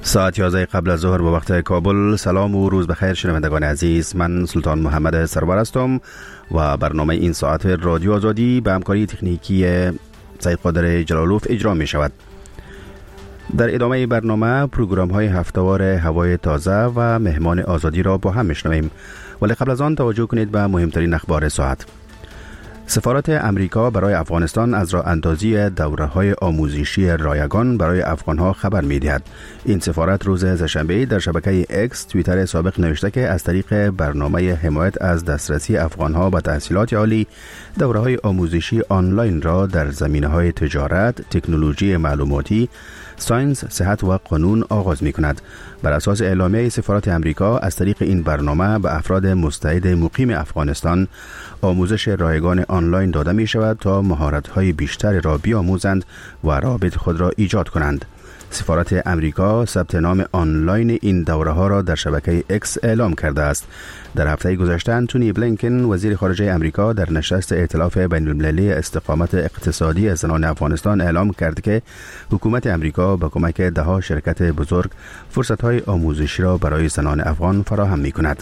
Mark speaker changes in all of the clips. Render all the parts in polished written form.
Speaker 1: ساعت 11 قبل از ظهر به وقت کابل. سلام و روز بخیر شنوندگان عزیز، من سلطان محمد سرور هستم و برنامه این ساعت رادیو آزادی به همکاری تکنیکی سید قادر جلالوف اجرا می شود. در ادامه برنامه پروگرام های هفته‌وار هوای تازه و مهمان آزادی را با هم میشنویم، ولی قبل از آن توجه کنید به مهمترین اخبار ساعت. سفارت امریکا برای افغانستان از راه اندازی دوره‌های آموزشی رایگان برای افغان‌ها خبر می‌دهد. این سفارت روز سه‌شنبه در شبکه اکس توییتر سابق نوشته که از طریق برنامه حمایت از دسترسی افغان‌ها به تحصیلات عالی، دوره‌های آموزشی آنلاین را در زمینه‌های تجارت، تکنولوژی معلوماتی، ساینس، صحت و قانون آغاز می‌کند. بر اساس اعلامیه سفارت امریکا، از طریق این برنامه به افراد مستعد مقیم افغانستان آموزش رایگان آنلاین داده می شود تا مهارت‌های بیشتر را بیاموزند و رابط خود را ایجاد کنند. سفارت امریکا ثبت نام آنلاین این دوره‌ها را در شبکه اکس اعلام کرده است. در هفته گذشته انتونی بلینکن وزیر خارجه امریکا در نشست ائتلاف بین‌المللی استقامت اقتصادی زنان افغانستان اعلام کرد که حکومت امریکا با کمک ده‌ها شرکت بزرگ فرصت‌های آموزشی را برای زنان افغان فراهم می‌کند.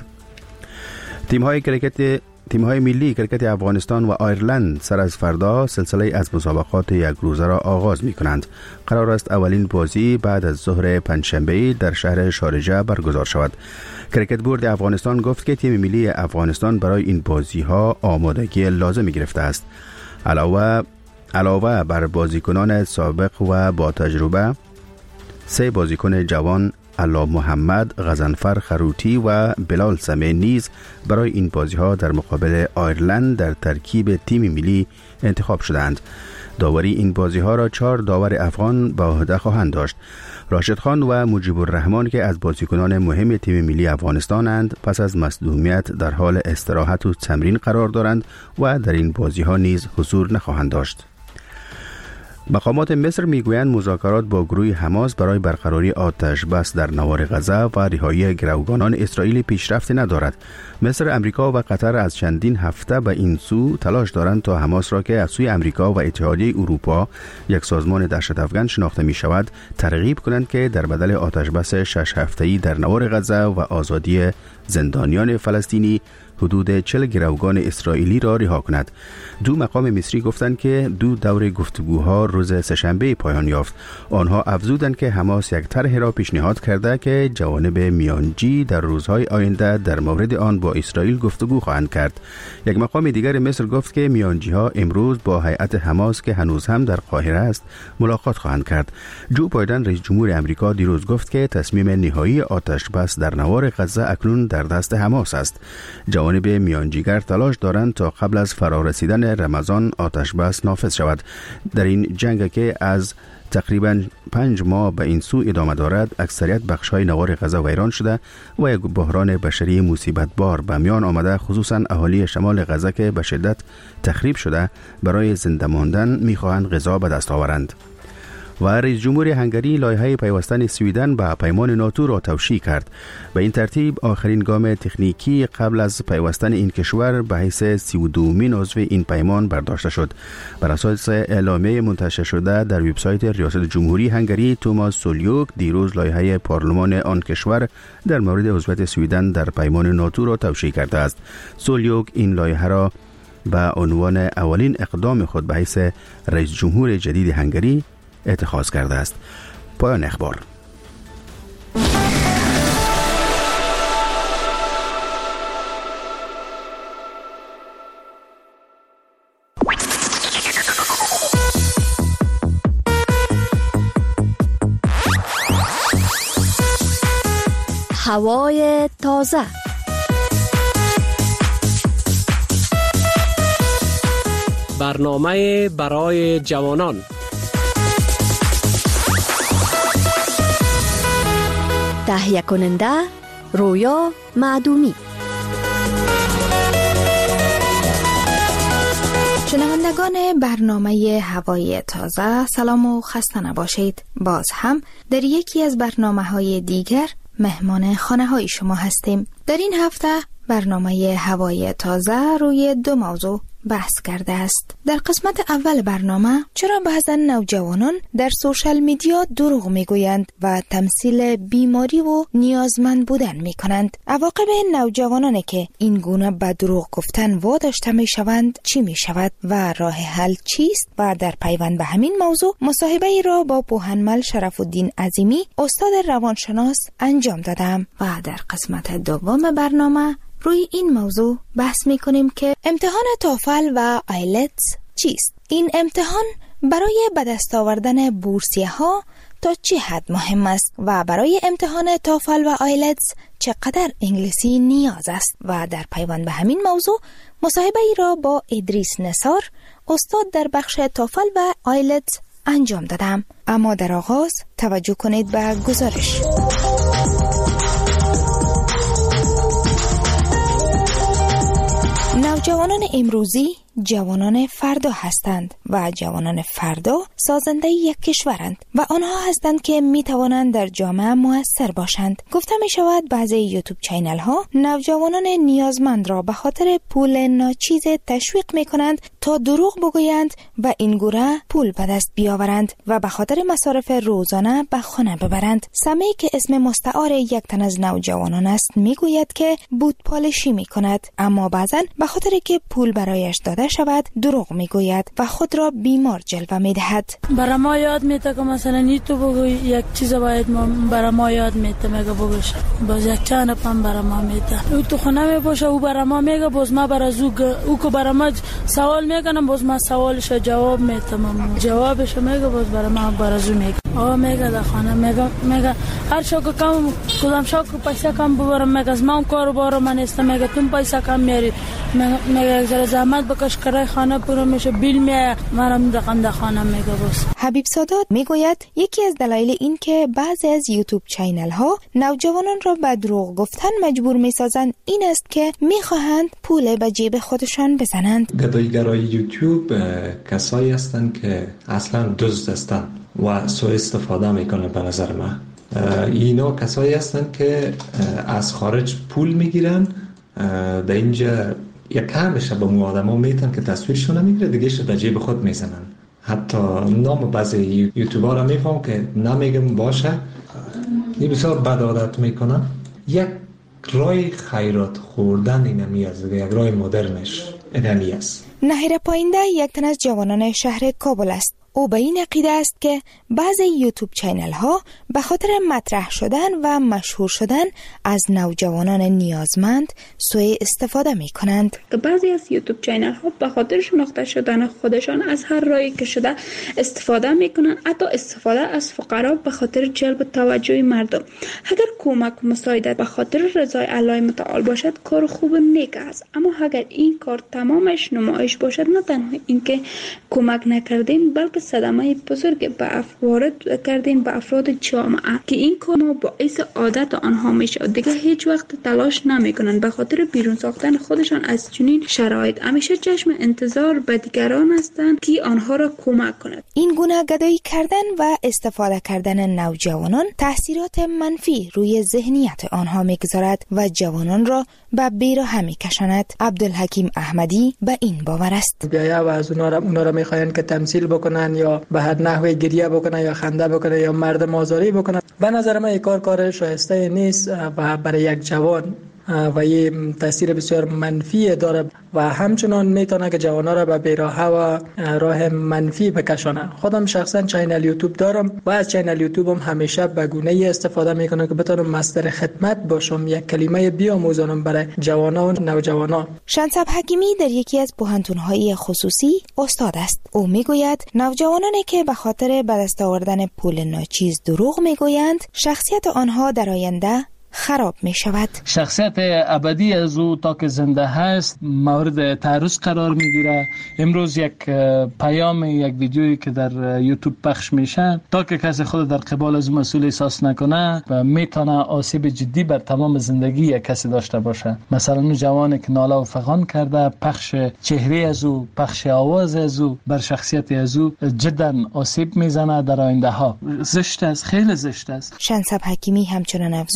Speaker 1: تیم‌های ملی کرکت افغانستان و آیرلند سر از فردا سلسله از مسابقات یک روزه را آغاز می‌کنند. قرار است اولین بازی بعد از ظهر پنجشنبه در شهر شارجه برگزار شود. کرکت بورد افغانستان گفت که تیم ملی افغانستان برای این بازی‌ها آمادگی لازم گرفته است. علاوه بر بازیکنان سابق و با تجربه، 3 بازیکن جوان علا محمد، غضنفر خروتی و بلال سمه نیز برای این بازی‌ها در مقابل آیرلند در ترکیب تیم ملی انتخاب شدند. داوری این بازی‌ها را 4 داور افغان به عهده خواهند داشت. راشد خان و مجیب الرحمن که از بازیکنان مهم تیم ملی افغانستانند، پس از مصدومیت در حال استراحت و تمرین قرار دارند و در این بازی‌ها نیز حضور نخواهند داشت. مقامات مصر میگویند مذاکرات با گروه حماس برای برقراری آتش بس در نوار غزه و رهایی گروگانان اسرائیلی پیشرفت ندارد. مصر، امریکا و قطر از چندین هفته به این سو تلاش دارند تا حماس را که از سوی امریکا و اتحادیه اروپا یک سازمان دهشت افکن شناخته می شود ترغیب کنند که در بدل آتش بس 6 هفته‌ای در نوار غزه و آزادی زندانیان فلسطینی حدود 40 گروگان اسرائیلی را رها کند. 2 مقام مصری گفتند که 2 دور گفتگوها روز سه‌شنبه پایان یافت. آنها افزودند که حماس یک طرح را پیشنهاد کرده که جوانب میانجی در روزهای آینده در مورد آن با اسرائیل گفتگو خواهند کرد. یک مقام دیگر مصر گفت که میانجی‌ها امروز با هیئت حماس که هنوز هم در قاهره است ملاقات خواهند کرد. جو بایدن رئیس جمهور آمریکا دیروز گفت که تصمیم نهایی آتش بس در نوار غزه اکنون در دست حماس است. جوانب میانجیگر تلاش دارند تا قبل از فرارسیدن رمضان آتش بس نافذ شود. در این جنگ که از تقریباً 5 ماه به این سو ادامه دارد، اکثریت بخش‌های نوار غزه ویران شده و یک بحران بشری مصیبت بار به میان آمده، خصوصاً اهالی شمال غزه که به شدت تخریب شده برای زنده ماندن می‌خواهند غذا به دست آورند. و رئیس جمهور هنگری لایحه پیوستن سویدن به پیمان ناتو را توشیح کرد. به این ترتیب آخرین گام تکنیکی قبل از پیوستن این کشور به حیث 32مین عضو این پیمان برداشته شد. بر اساس اعلامیه منتشر شده در وبسایت ریاست جمهوری هنگری، توماس سولیوک دیروز لایحه پارلمان آن کشور در مورد عضویت سویدن در پیمان ناتو را توشیح کرده است. سولیوک این لایحه را به عنوان اولین اقدام خود به حیث رئیس جمهور جدید هنگری اتخاذ کرده است. پایان اخبار.
Speaker 2: هوای تازه.
Speaker 3: برنامه برای جوانان.
Speaker 2: تهیه کننده رویا معدومی.
Speaker 4: شنوندگان برنامه هوای تازه، سلام و خسته نباشید. باز هم در یکی از برنامه‌های دیگر مهمان خانه‌های شما هستیم. در این هفته برنامه هوای تازه روی 2 موضوع بحث کرده است. در قسمت اول برنامه چرا بعضا نوجوانان در سوشال میدیا دروغ میگویند و تمثیل بیماری و نیازمند بودن میکنند. عواقب نوجوانانی که این گونه به دروغ گفتن واداشته میشوند چی میشود و راه حل چیست؟ و در پیوند به همین موضوع مصاحبه ای را با پوهنمل شرف الدین عظیمی استاد روانشناس انجام دادم و در قسمت دوم برنامه روی این موضوع بحث میکنیم که امتحان توفل و آیلتس چیست؟ این امتحان برای به دست آوردن بورسیه ها تا چه حد مهم است و برای امتحان توفل و آیلتس چقدر انگلیسی نیاز است؟ و در پیوند به همین موضوع مصاحبه ای را با ادریس نثار استاد در بخش توفل و آیلتس انجام دادم. اما در آغاز توجه کنید به گزارش. نوجوانان امروزی جوانان فردا هستند و جوانان فردا سازنده یک کشورند و آنها هستند که می توانند در جامعه مؤثر باشند. گفته می شود بعضی یوتیوب چینل ها نوجوانان نیازمند را به خاطر پول ناچیز تشویق می کنند تا دروغ بگویند و این گونه پول به دست بیاورند و به خاطر مصارف روزانه به خانه ببرند. سمی که اسم مستعار یک تن از نوجوانان است می گوید که بود پالشی می کند، اما بعضا به خاطر که پول برایش داده شود دروغ میگوید و خود را بیمار جلوه میدهد.
Speaker 5: برای ما یاد میده که مثلا نی تو بگوی یک چیز باید برای ما یاد میده میگه بگوش باز یک چند پم برای ما میده او تو خونه میباشه او برای ما میگه باز ما برای او که برای ما سوال میکنم باز ما سوالش جواب میدم جوابش میگه باز برای ما برای میگه آ میگه در خانه میگه هر شو که کم کدام شو که پیسه کم ببرم میگه از من کارو بارو من است میگه تو پیسه کم میاری میگه زر زحمت بکش کرای خانه پورو میشه بیل میاد منم در خانه میگه باز.
Speaker 4: حبیب سادات میگوید یکی از دلایل این که بعضی از یوتیوب چینل ها نوجوانان را به دروغ گفتن مجبور میسازند این است که میخواهند پول به جیب خودشان بزنند.
Speaker 6: گدایگرای یوتیوب کسایی هستند که اصلا دزد هستند و سوء استفاده میکنن. به نظر من اینا کسایی هستند که از خارج پول میگیرن در اینجا یک همشه به مو آدم ها میتن که تصویرشون نمیگیره دیگه در جیب خود میزنن. حتی نام بعضی یوتیوبر را میفهم که نمیگم باشه این بسیار بد عادت میکنن. یک رای خیرات خوردن اینمی است، یک رای مدرنش اینمی است.
Speaker 4: نهیر پاینده یک تن از جوانان شهر کابل است. او به این عقیده است که بعضی یوتیوب چینل ها به خاطر مطرح شدن و مشهور شدن از نوجوانان نیازمند سوء استفاده می کنند.
Speaker 7: که بعضی از یوتیوب چینل ها به خاطر شناخته شدن خودشان از هر راهی که شده استفاده می کنند، حتی استفاده از فقرا به خاطر جلب توجه مردم. اگر کمک و مساعدت به خاطر رضای الله متعال باشد کار خوب نیک است، اما اگر این کار تمامش نمایش باشد نه تنها اینکه کمک نکردین بلکه صدمه بزرگ وارد کردین به افراد جامعه که این کار باعث عادت آنها میشه. دیگه هیچ وقت تلاش نمیکنن به خاطر بیرون ساختن خودشان از چنین شرایط. همیشه چشم انتظار به دیگران هستند که آنها را کمک کنند.
Speaker 4: این گونه گدایی کردن و استفاده کردن نوجوانان تاثیرات منفی روی ذهنیت آنها میگذارد و جوانان را به بیراه میکشاند. عبدالحکیم احمدی به این باور است.
Speaker 8: بیا و از اونا را میخواین که تمثیل بکنن یا به هر نحوی گریه بکنن یا خنده بکنن یا مردم آزاری بکنن. به نظر من این کار شایسته نیست و برای یک جوان و یه تاثیر بسیار منفی داره و همچنان میتونه که جوانا را به بیراهه و راه منفی بکشانه. خودم شخصا چینل یوتیوب دارم و از چینل یوتیوبم همیشه به گونه‌ای استفاده میکنم که بتونم مصدر خدمت باشم، یک کلمه بیاموزانم برای جوانا و نوجوانا.
Speaker 4: شنصب حکیمی در یکی از پوهنتون‌های خصوصی استاد است. او میگوید نوجوانانی که به خاطر به دست آوردن پول ناچیز دروغ میگویند شخصیت آنها در آینده خراب می شود.
Speaker 9: شخصیت ابدی از او تا که زنده هست مورد تعرض قرار می گیره. امروز یک پیام، یک ویدیویی که در یوتیوب پخش میشه تا که کسی خود در قبال از مسئول احساس نکنه و میتونه آسیب جدی بر تمام زندگی یک کسی داشته باشه. مثلا اون جوانی که ناله و فغان کرده، پخش چهره از او، پخش آواز از او بر شخصیت از او جدا آسیب میزنه در آینده ها. زشت است، خیلی زشت است.
Speaker 4: شنصب حکیمی همچنان افزود در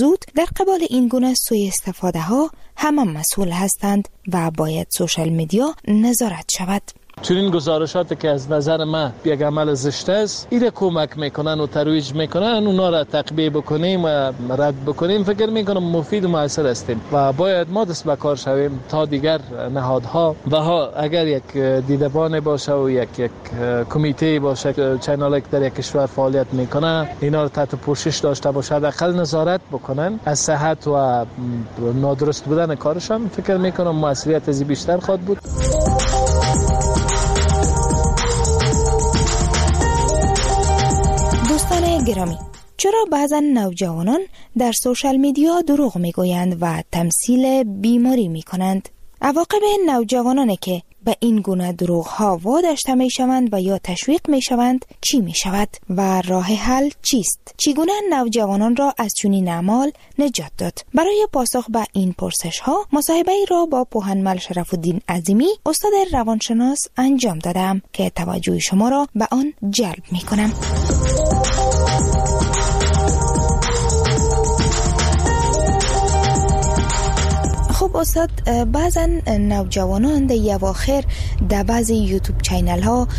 Speaker 4: قبال این گونه سوء استفاده ها همه مسئول هستند و باید سوشال میدیا نظارت شود.
Speaker 9: چنین گزارشاتی که از نظر من یک عمل زشت است، ایره کمک میکنن و ترویج میکنن، اونا را تقبیه بکنیم و رد بکنیم، فکر میکنم مفید و مؤثر هستیم و باید ما دست به کار شویم تا دیگر نهادها و ها اگر یک دیدبان باشه و یک کمیته باشه، چینل در یک کشور فعالیت میکنه، اینا رو تحت پوشش داشته باشه، حداقل نظارت بکنن از صحت و نادرست بودن کارشان، فکر میکنم موثریت از بیشتر خواهد بود.
Speaker 4: دوستان گرامی، چرا بعضا نوجوانان در سوشال میدیا دروغ میگویند و تمثیل بیماری میکنند؟ عواقب نوجوانانی که به این گونه دروغ ها واداشته می شوند و یا تشویق می شوند چی می شود و راه حل چیست؟ چگونه نوجوانان را از چنین اعمال نجات داد؟ برای پاسخ به این پرسش ها مصاحبه را با پوهنمل شرف الدین عظیمی، استاد روانشناس انجام دادم که توجه شما را به آن جلب می کنم. خب استاد، بعضا نوجوانان در اواخر در بعضی یوتیوب چینل ها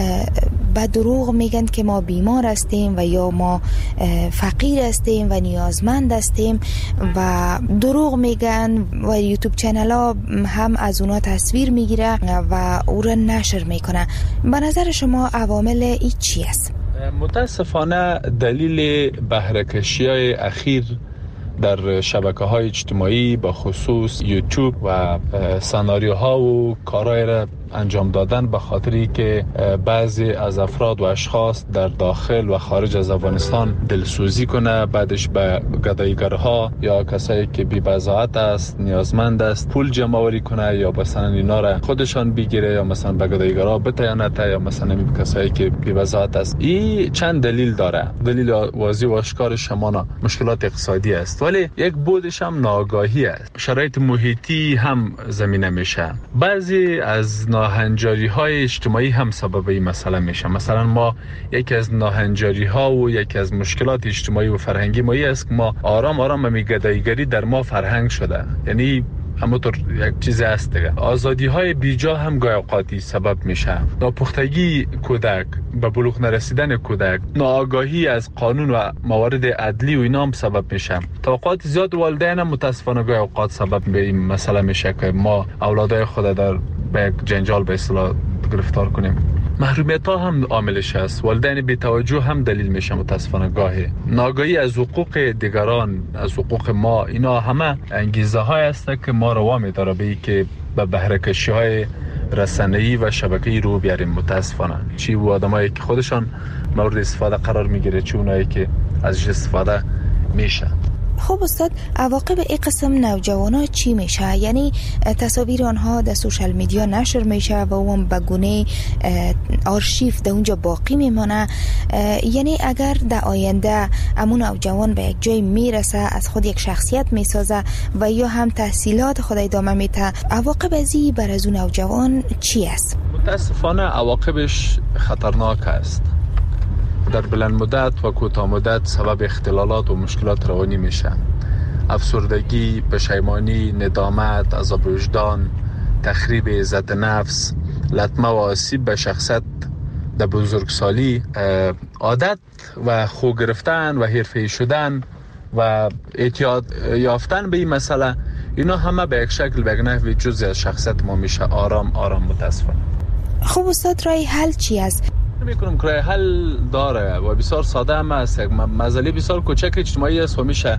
Speaker 4: به دروغ میگن که ما بیمار هستیم و یا ما فقیر هستیم و نیازمند هستیم و دروغ میگن و یوتیوب چینل ها هم از اونا تصویر میگیره و او را نشر میکنه. به نظر شما عوامل ای چی است؟
Speaker 10: متاسفانه دلیل بهره‌کشی های اخیر در شبکه‌های اجتماعی با خصوص یوتیوب و سناریوها و کارهای را انجام دادن به خاطری که بعضی از افراد و اشخاص در داخل و خارج از افغانستان دلسوزی کنه، بعدش به گداییگرها یا کسایی که بی‌بضاعت است، نیازمند است، پول جمع آوری کنه یا مثلا اینا را خودشان بگیره یا مثلا به گداییگرها بتیانت یا مثلا کسایی که بی‌بضاعت است. این چند دلیل داره. دلیل واضح و آشکار شمانا مشکلات اقتصادی است، ولی یک بودش هم ناآگاهی است. شرایط محیطی هم زمینه میشه. بعضی از ناهنجاری های اجتماعی هم سبب این مسئله میشه. مثلا ما یکی از ناهنجاری ها و یکی از مشکلات اجتماعی و فرهنگی ما است که ما آرام آرام گداییگری در ما فرهنگ شده، یعنی همونطور یک چیز هست دیگه. آزادی های بیجا هم گاهی اوقاتی سبب میشه. ناپختگی کودک، به بلوغ نرسیدن کودک، ناآگاهی از قانون و موارد عدلی و اینا هم سبب میشه. توقعات زیاد والدین هم متاسفانه گاهی اوقات سبب به این مسئله میشه که ما اولادای خود در به یک جنجال به اصطلاح گرفتار کنیم. محرومیت ها هم عاملش است. والدین بی توجه هم دلیل میشه متاسفانه گاهی. ناآگاهی از حقوق دیگران، از حقوق ما، اینا همه انگیزه های است که ما رو وامی داره به که به بهره‌کشی های رسانه‌ای و شبکه‌ای رو بیاریم. متاسفانه چی و آدمایی که خودشان مورد استفاده قرار میگیره، چی اونایی که ازش استفاده میشه.
Speaker 4: خب استاد، عواقب این قسم نوجوانا چی میشه؟ یعنی تصاویر آنها در سوشال میدیا نشر میشه و اون به گونه آرشیو در اونجا باقی میمانه. یعنی اگر در آینده امون نوجوان به یک جای میرسه، از خود یک شخصیت میسازه و یا هم تحصیلات خود ادامه میده، عواقب ازی بر از اون نوجوان چی است؟
Speaker 10: متاسفانه عواقبش خطرناک است. در بلند مدت و کوتاه مدت سبب اختلالات و مشکلات روانی میشه. افسردگی، پشیمانی، ندامت، عذاب وجدان، تخریب عزت نفس، لطمه و آسیب به شخصیت در بزرگسالی، عادت و خو گرفتن و حرفه‌ای شدن و اعتیاد یافتن به این مسئله، اینا همه به یک شکل به یک نحوی جزئی از شخصیت ما میشه. آرام آرام متاسفانه.
Speaker 4: خب استاد، رای حل چی است؟
Speaker 10: میکنم که حل داره و بسیار ساده هم است. مسئله بسیار کوچک اجتماعی است و میشه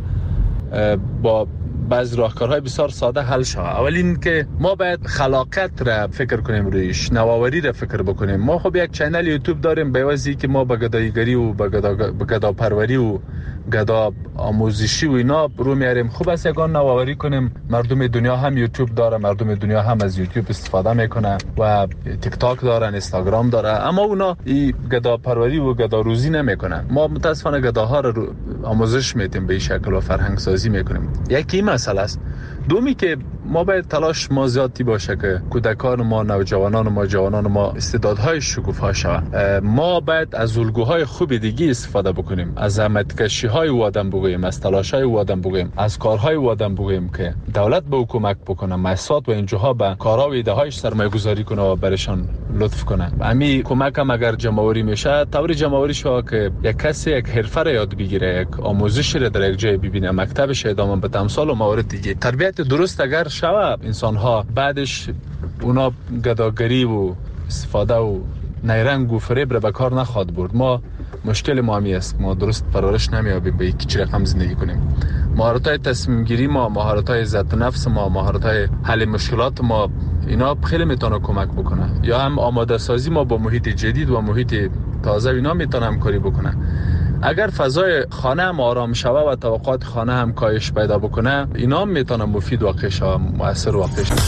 Speaker 10: با بعض راهکارهای بسیار ساده حل شود. اول این که ما باید خلاقیت را فکر کنیم، رویش نوآوری را فکر بکنیم. ما خب یک چینل یوتیوب داریم، به واسطه که ما به گداییگری و به گدا پروری و گدا آموزشی و اینا رو میاریم. خوب است یگان نوآوری کنیم. مردم دنیا هم یوتیوب داره، مردم دنیا هم از یوتیوب استفاده میکنه و تیک تاک دارن، اینستاگرام داره، اما اونا این گدا پروری و گدا روزی نمیکنن. ما متاسفانه گداها رو آموزش میدیم، به این شکل و فرهنگ سازی میکنیم. یکی مسئله است. دومی که ما باید تلاش ما زیادی باشه که کودکان ما، نوجوانان ما، جوانان ما استعدادهای شکوفا شوند. ما باید از الگوهای خوب دیگه استفاده بکنیم، از زحمتکشی‌های او آدم بگوییم، از تلاش‌های او آدم بگوییم، از کارهای او آدم بگوییم که دولت به حکومت بکنه، مؤسسات و اینجاها به کارها و ایده‌هایش سرمایه‌گذاری کنه و برشان لطف کنه. همین کمک هم اگر جمع‌آوری میشه، طور جمع‌آوری شو که یک کسی یک حرفه را یاد بگیره، یک آموزش را در یک جای ببینه، مکتبش ادامه بده، امثال و موارد دیگه. تربیت درست اگر شود، انسان‌ها بعدش اونا گداگری و استفاده و نیرنگ و فریب را به کار نخواد برد. ما مشکل ما همی است، ما درست پرورش نمیابیم به یک چی رقم زندگی کنیم. مهارت‌های تصمیم گیری ما، مهارت‌های عزت نفس ما، مهارت‌های حل مشکلات ما، اینا خیلی میتونه کمک بکنه. یا هم آماده سازی ما با محیط جدید و محیط تازه، اینا میتونه همکاری بکنه. اگر فضای خانه هم آرام شوه و توقعات خانه هم کاهش پیدا بکنه، اینا هم میتونه مفید واقع شوه، مؤثر واقع شوه.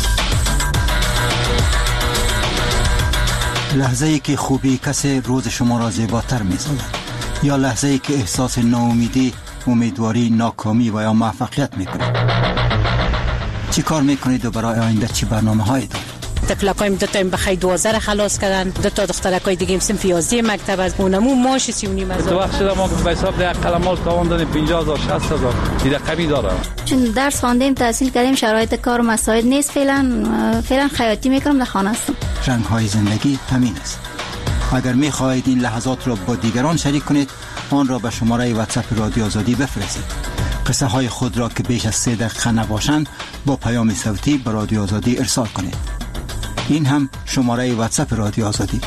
Speaker 11: لحظه‌ای که خوبی کسی روز شما را زیباتر می‌سازد، یا لحظه‌ای که احساس ناامیدی، امیدواری، ناکامی و یا موفقیت می‌کنید. چی کار می‌کنید و برای آینده چی برنامه‌هایی دارید؟
Speaker 12: طفلکایم دو تا بخیر 12 خلاص کردن، دو تا دخترکای دیگه صنف 11 مکتب از اونمو ماش 39 از
Speaker 13: تو وقت ما به حساب ده قلماش تاوان 50000 60000 دیگه کمی داره.
Speaker 14: چون درس خواندیم، تحصیل کردیم، شرایط کار و مساعد نیست، فعلا خیاطی میکنم، در خانه هستم.
Speaker 11: رنگ‌های زندگی همین است. اگر می‌خواهید این لحظات را با دیگران شریک کنید، آن را به شماره واتساپ رادیو آزادی بفرستید. قصه های خود را که بیش از 3 دقیقه نباشند با پیام صوتی به رادیو آزادی ارسال کنید. این هم شماره واتساپ رادیو آزادی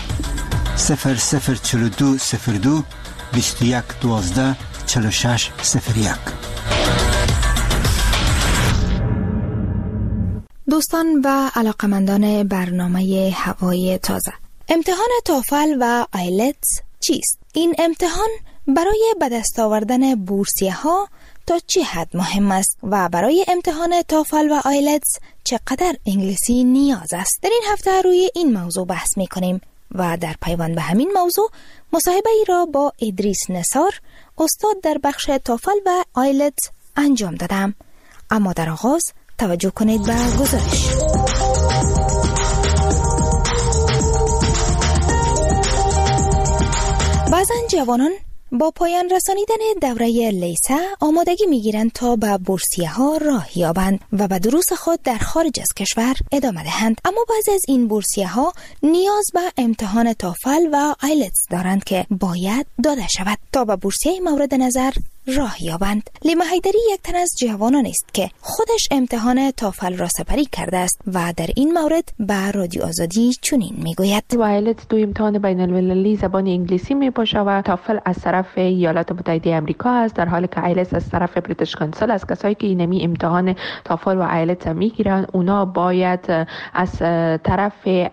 Speaker 11: 004202 21 12 46 01.
Speaker 4: دوستان و علاقمندان برنامه هوای تازه، امتحان توفل و آیلتس چیست؟ این امتحان برای به دست آوردن بورسیه ها تا چه حد مهم است و برای امتحان توفل و آیلتس چقدر انگلیسی نیاز است؟ در این هفته روی این موضوع بحث می کنیم و در پیوند به همین موضوع مصاحبه ای را با ادریس نثار، استاد در بخش توفل و آیلتس انجام دادم. اما در آغاز توجه کنید به گزارش. بعضن جوانان با پایان رسانیدن دوره لیسه آمادگی میگیرند تا به بورسیه ها راه یابند و به دروس خود در خارج از کشور ادامه دهند. اما بعضی از این بورسیه ها نیاز به امتحان توفل و آیلتس دارند که باید داده شود تا به بورسیه مورد نظر راه یابند. لیما حیدری یک تن از جوانان است که خودش امتحان توفل را سپری کرده است و در این مورد به رادیو آزادی چنین میگوید:
Speaker 15: آیلتس دو امتحان بین المللی زبان انگلیسی می باشه و توفل از طرف ایالات متحده آمریکا است، در حالی که آیلتس از طرف بریتیش کانسل است. کسایی که اینمی امتحان توفل و آیلتس میگیرن اونا باید از طرف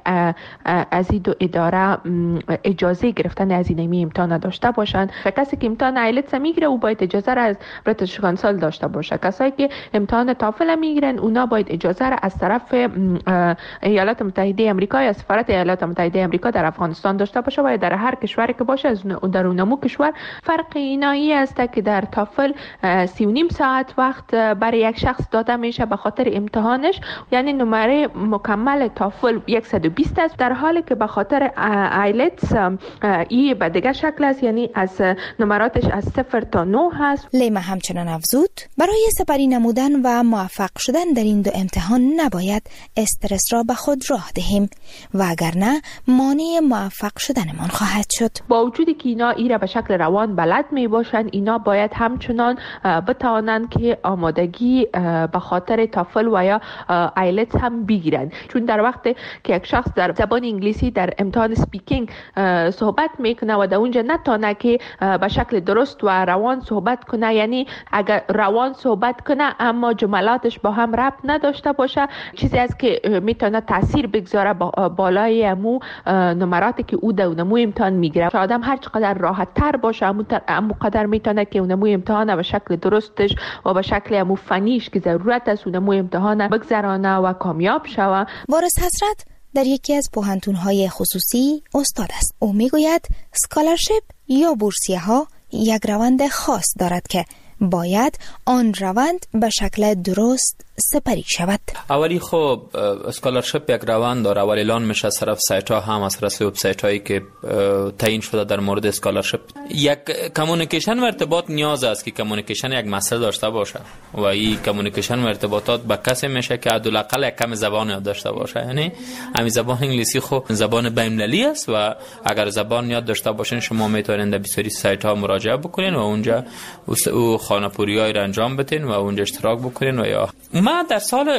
Speaker 15: از این دو اداره اجازه گرفتن از اینمی امتحان داشته باشند. کسی که امتحان آیلتس میگیره او باید اجازه را از بریتیش کانسل داشته باشه. کسایی که امتحان توفل میگیرن اونا باید اجازه را از طرف ایالات متحده آمریکا یا سفارت ایالات متحده آمریکا در افغانستان داشته باشه و در هر کشوری که باشه از در اونمو کشور. فرق اینایی است که در توفل 3.5 ساعت وقت برای یک شخص داده میشه به خاطر امتحانش، یعنی نمره مکمل توفل 120 است، در حالی که به خاطر آیلتس ای به دیگه شکل است، یعنی از نمراتش از 0 تا 9 هست.
Speaker 4: لیما همچنان افزود برای سپری نمودن و موفق شدن در این دو امتحان نباید استرس را به خود راه دهیم و اگر نه مانع موفق شدنمان خواهد شد.
Speaker 15: با وجودی که اینا ایره به شکل روان بلد می باشند، اینا باید همچنان بتوانند که آمادگی به خاطر توفل و یا آیلتس هم بگیرند، چون در وقت که یک شخص در زبان انگلیسی در امتحان سپیکینگ صحبت میکنه و در اونجا نتونه که به شکل درست و روان صحبت کنه، یعنی اگر روان صحبت کنه اما جملاتش با هم ربط نداشته باشه، چیزی است که میتونه تاثیر بگذاره بالای امو نمراتی که او در اونمو امتحان میگیره. آدم هر چقدر راحت تر باشه امو قدر میتونه که اونمو امتحان به شکل درستش و به شکل امو فنیش که ضرورت است اونمو امتحان بگذرانه و کامیاب شوه.
Speaker 4: وارث حسرت در یکی از پوهنتون‌های خصوصی استاد است. او میگوید اسکالرشیپ یا بورسیه ها یک روند خاص دارد که باید آن روند به شکل درست سپری شود.
Speaker 16: اولی خب اسکالرشپ یک روند داره، اولی اعلان میشه از طرف سایت ها هم از طرف وبسایت هایی که تعیین شده در مورد اسکالرشپ. یک کمیونیکیشن و ارتباط نیاز است که کمیونیکیشن یک مسئله داشته باشه و این کمیونیکیشن و ارتباطات با کسی میشه که حداقل یک کم زبان یاد داشته باشه. یعنی همین زبان انگلیسی خب زبان بین‌المللی است و اگر زبان یاد داشته باشین شما میتونید در بسیاری سایت ها مراجعه بکنین و اونجا او خانه‌پوریایی را انجام بدین و اونجا اشتراک بکنین. و یا ما در سال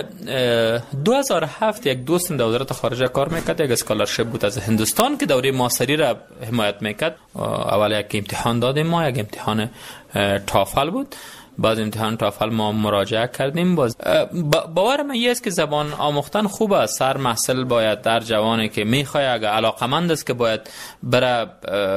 Speaker 16: 2007 یک دوستم در وزارت خارجه کار میکرد، یک اسکالرشپ بود از هندوستان که دوره ماستری را حمایت میکرد. اول یک امتحان دادیم، ما یک امتحان تافل بود. بعد امتحان تافل ما مراجعه کردیم. باور من است که زبان آموختن خوب است. هر محصل باید در جوانی که میخواد اگر علاقمند است که باید بره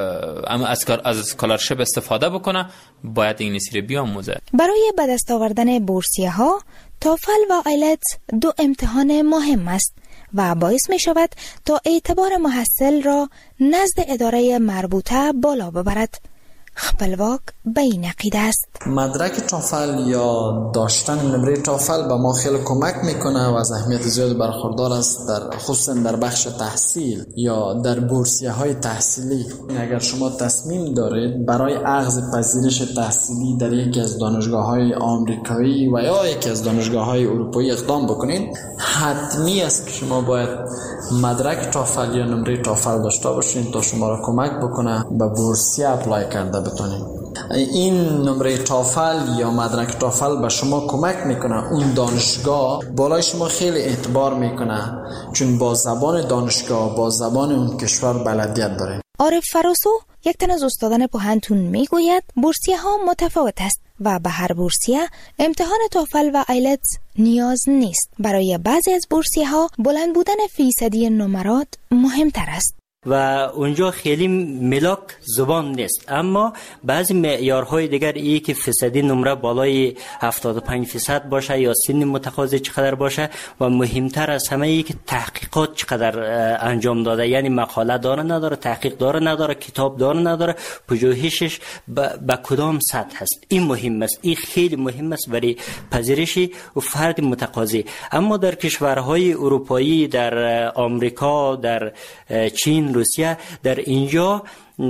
Speaker 16: از اسکالرشپ استفاده بکنه باید انگلیسی رو بیاموزه.
Speaker 4: برای به دست آوردن بورسیه ها تافل و آیلتس دو امتحان مهم است و باعث می شود تا اعتبار محصل را نزد اداره مربوطه بالا ببرد. خپلواک به این عقیده است.
Speaker 17: مدرک تافل یا داشتن نمره تافل به ما خیلی کمک میکنه و از اهمیت زیاد برخوردار است، در خصوصا در بخش تحصیل یا در بورسیه های تحصیلی. اگر شما تصمیم دارید برای اخذ پذیرش تحصیلی در یکی از دانشگاه های آمریکایی و یا یکی از دانشگاه های اروپایی اقدام بکنید، حتمی است که شما باید مدرک تافل یا نمره تافل داشته باشین تا شما را کمک بکنه به بورسیه اپلای کرده بتونید. این نمره تافل یا مدرک تافل به شما کمک میکنه اون دانشگاه بالای شما خیلی اعتبار میکنه، چون با زبان دانشگاه با زبان اون کشور بلدیت داره.
Speaker 4: عارف فراسو یک تن از استادان پوهنتون میگوید بورسیه ها متفاوت است و به هر بورسیه امتحان تافل و آیلتس نیاز نیست. برای بعضی از بورسیه ها بلند بودن فیصدی نمرات مهمتر است
Speaker 18: و اونجا خیلی ملاک زبان نیست، اما بعضی معیارهای دیگر ای که فیصدی نمره بالای 75% باشه یا سن متقاضی چقدر باشه و مهمتر از همه ای که تحقیقات چقدر انجام داده، یعنی مقاله داره نداره، تحقیق داره نداره، کتاب داره نداره، پژوهشش به کدام سطح هست. این مهم است، این خیلی مهم است برای پذیرش و فرد متقاضی. اما در کشورهای اروپایی، در آمریکا، در چین، روسیه، در اینجا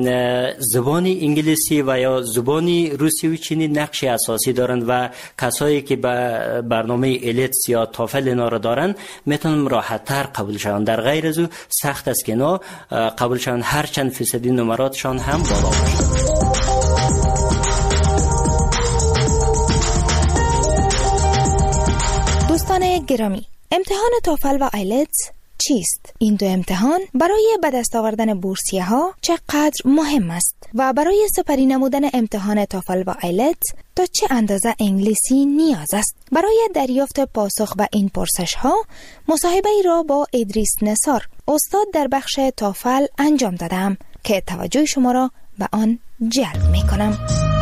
Speaker 18: زبان انگلیسی و یا زبان روسی و چینی نقش اساسی دارند و کسایی که به برنامه ایلتس یا تافل اینا را دارند میتونن راحت تر قبول شوند. در غیر از او سخت است که اینا قبول شوند، هر چند فیصدی نمراتشان هم بالا باشه.
Speaker 4: دوستان گرامی، امتحان تافل و آیلتس چیست؟ این دو امتحان برای به دست آوردن بورسیه ها چقدر مهم است و برای سپری نمودن امتحان تافل و آیلتس تا چه اندازه انگلیسی نیاز است؟ برای دریافت پاسخ به این پرسش ها مصاحبه ای را با ادریس نثار، استاد در بخش تافل انجام دادم که توجه شما را به آن جلب می کنم.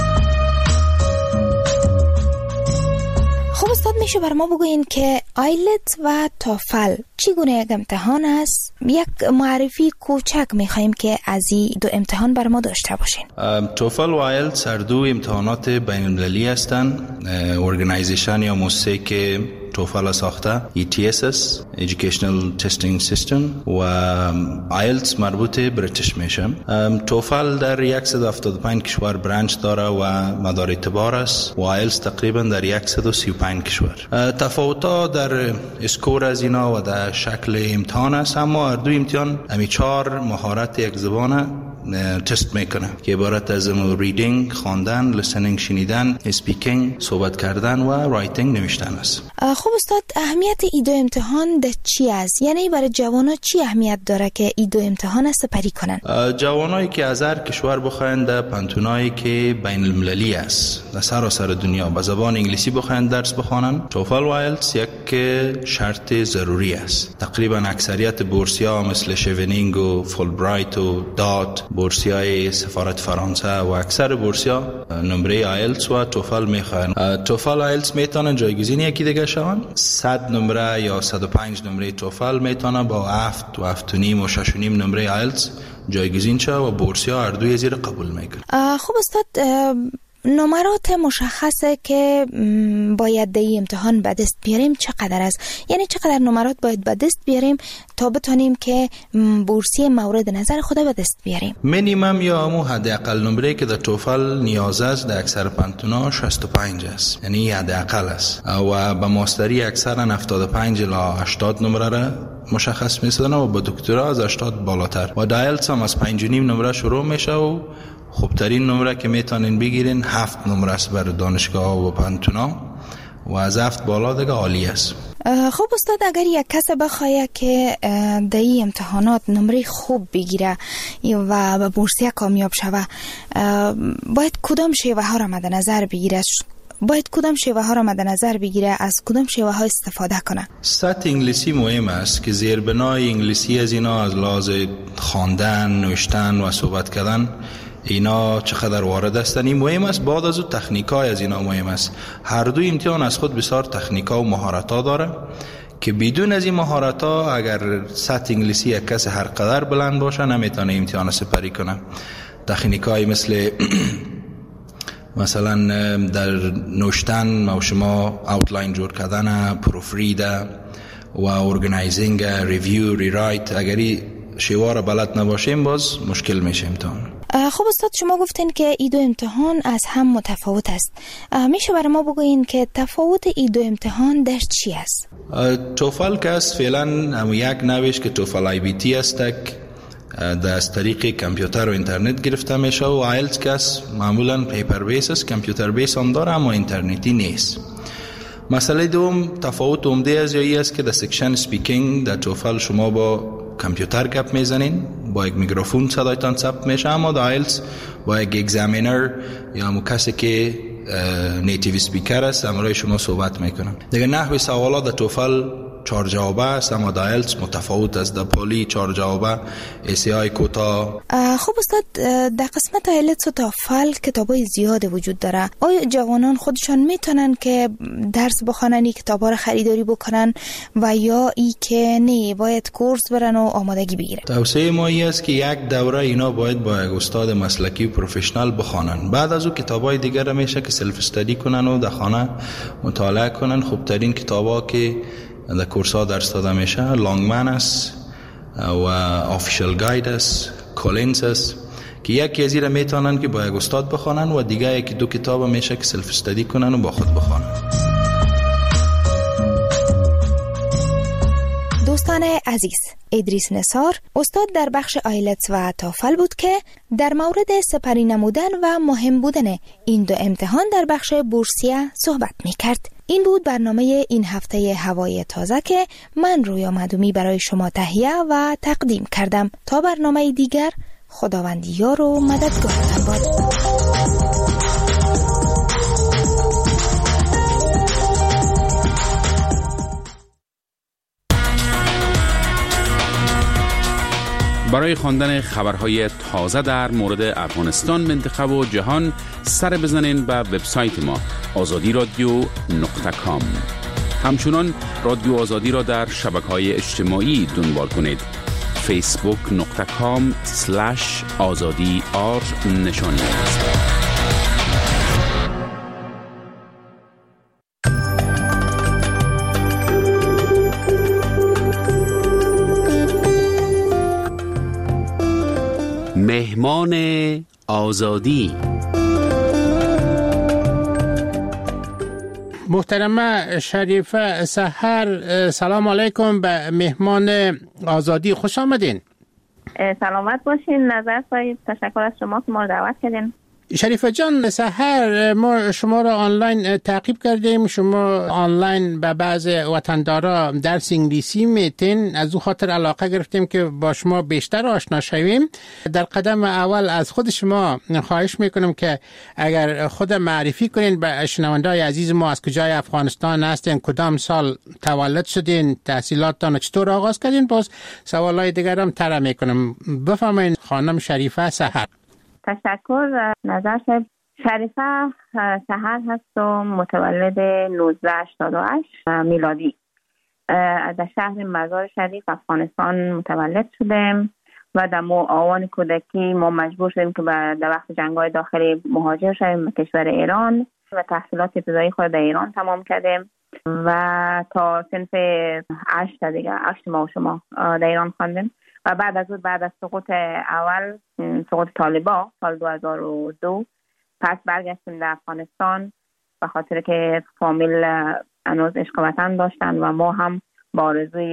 Speaker 4: خب استاد، میشه بر ما بگوین که آیلتس و تافل چگونه یک امتحان است؟ یک معرفی کوچک میخواییم که از این دو امتحان بر ما داشته باشین.
Speaker 19: توفل و آیلتس هر دو امتحانات بین المللی هستند. ارگانایزیشن یا مؤسسه که توفل ساخته ETSS Educational Testing System و آیلتس مربوط بریتیش میشه. توفل در 175 کشور برانچ داره و مدار اعتبار است و آیلتس تقریبا در 135 کشور. تفاوت‌ها در اسکور از اینا و در شکل امتحان است، اما هر دو امتحان همی 4 مهارت یک زبان تست میکنه که عبارت از ریدینگ، خواندن، لیسنینگ شنیدن، اسپیکینگ صحبت کردن و رایتینگ نوشتن است.
Speaker 4: خب استاد، اهمیت این دو امتحان ده چی است؟ یعنی برای جوانا چی اهمیت داره که این دو امتحان سپری کنن؟
Speaker 19: جوانایی که از هر کشور بخواین در پانتونایی که بین المللی است در سراسر دنیا به زبان انگلیسی بخواین درس بخوانن، توفل و آیلتس یک شرط ضروری است. تقریبا اکثریت بورسیا مثل شیونینگ و فولبرایت و دات، بورسیای سفارت فرانسه و اکثر بورسیا نمره آیلتس و توفل میخوان. توفل آیلتس میتونن جایگزین یکی دیگه شون. 100 نمره یا 105 نمره توفل میتونه با 7 و 7.5 و 6.5 نمره آیلتس جایگزین شه و بورسیا هر دوی زیر قبول میکنه.
Speaker 4: خب استاد، نمرات مشخصه که باید در این امتحان به دست بیاریم چقدر است؟ یعنی چقدر نمرات باید به دست بیاریم تا بتونیم که بورسیه مورد نظر خود به دست بیاریم؟
Speaker 19: مینیمم یا همون حداقل نمره که در توفل نیاز است در اکثر پانتونا 65 است، یعنی حداقل است. و به ماستری اکثرا 75 الی 80 نمره را مشخص می‌سازن و با دکترا از 80 بالاتر. و دایلتس هم از 5.5 نمره شروع میشه و خوبترین نمره که میتونین بگیرین 7 نمره است برای دانشگاه و پانتونا و از 7 بالا دیگه عالی است.
Speaker 4: خب استاد، اگر یک کس بخواه که در این امتحانات نمره خوب بگیره و به بورسیه کامیاب شوه، باید کدام شیوه ها را مد نظر بگیره؟ از کدام شیوه ها استفاده کنه؟
Speaker 19: سطح انگلیسی مهم است که زیربنای انگلیسی از اینا از لحاظ خواندن، نوشتن و صحبت کردن اینا چقدر وارد هستن این مهم است. بعد از اون تکنیکای از اینا مهم است. هر دو امتحان از خود بسیار تکنیکا و مهارت‌ها داره که بدون از این مهارت‌ها اگر سطح انگلیسی یک کس هر قدر بلند باشه نمیتونه امتحان سپری کنه. تکنیکای مثلا در نوشتن و شما اوتلاین جور کردن، پروفرید و ارگنایزینگ، ریویو، ریرایت، اگری شیوه را بلد نباشیم باز مشکل میشه امتحان.
Speaker 4: خب استاد، شما گفتین که این دو امتحان از هم متفاوت است. میشه برای ما بگوین که تفاوت این دو امتحان در چی است؟
Speaker 19: توفل که است فعلا هم یک نویش که توفل آی بی تی است در از طریق کامپیوتر و اینترنت گرفته میشه و آیلتس که است معمولا پیپر بیس است، کامپیوتر بیس هم داره اما اینترنتی نیست. مسئله دوم تفاوت عمده از یایی است که در سکشن سپیکینگ در توفل شما با کامپیوتر گپ میزنین، با یک میکروفون صدایتان ثبت میشه، اما در آیلتس با یک اگزامینر یا همون کسی که نیتیو سپیکر است همراه شما صحبت میکنن. دیگه نحوه سوالات در توفل 4 جوابه است اما در آیلتس متفاوت است. در پولی 4 جوابه، ایسی آی کوتا.
Speaker 4: خب استاد، در قسمت آیلتس و توفل کتابای زیاد وجود داره. آیا جوانان خودشان میتونن که درس بخونن، این کتابا رو خریداری بکنن و یا ای که نه باید کورس برن و آمادگی بگیرن؟
Speaker 19: توصیه ما این است که یک دوره اینا باید با یک استاد مسلکی و پروفشنال بخونن. بعد از اون کتابای دیگر میشه که سلف استادی کنن و در خانه مطالعه کنن. خوبترین کتابا که در کورس ها درس داده میشه لانگمن است و آفیشل گاید است، کولینز است که یکی از اینا میتونن که با یک استاد بخونن و دیگه یکی 2 کتاب میشه که سلف استادی کنن و با خود بخونن.
Speaker 4: دوستان عزیز، ادریس نثار استاد در بخش آیلتس و توفل بود که در مورد سپری نمودن و مهم بودن این دو امتحان در بخش بورسیه صحبت میکرد. این بود برنامه این هفته هوای تازه که من رویا معدومی برای شما تهیه و تقدیم کردم. تا برنامه دیگر، خداوند یار و مددگارتان باد.
Speaker 20: برای خواندن خبرهای تازه در مورد افغانستان، منطقه و جهان سر بزنین به وبسایت ما azadiradio.com. همچنان رادیو آزادی را در شبکه‌های اجتماعی دنبال کنید. facebook.com/azadi_r نشانی است. مهمان آزادی.
Speaker 21: محترمه شریفه سحر، سلام علیکم به مهمان آزادی، خوش آمدین.
Speaker 22: سلامت باشین. نظر خواهید. تشکر از شما که ما رو دعوت کردین.
Speaker 21: شریفه جان، سحر ما شما را آنلاین تعقیب کردیم. شما آنلاین به بعض وطندارا درس انگلیسی میتین، از او خاطر علاقه گرفتیم که با شما بیشتر آشنا شویم. در قدم اول از خود شما خواهش میکنم که اگر خود معرفی کنین به شنونده‌های عزیز ما، از کجای افغانستان هستین، کدام سال تولد شدین، تحصیلاتتان چطور آغاز کردین، باز سوالای دیگر هم طرح میکنم. بفرمایید خانم شریفه سحر.
Speaker 22: تشکر. نظر صاحب، شریفه سحر هست و متولد 1988 میلادی. در شهر مزار شریف افغانستان متولد شدم و در آوان کودکی ما مجبور شدیم که در وقت جنگ‌های داخلی مهاجر شدیم به کشور ایران و تحصیلات ابتدایی خود در ایران تمام کردیم و تا صنف 8 دیگه 8 ماه شما در ایران خواندیم و بعد از سقوط طالبان سال 2002 پس برگشتیم در افغانستان به خاطر که فامیل هنوز عشق وطن داشتن و ما هم با آرزوی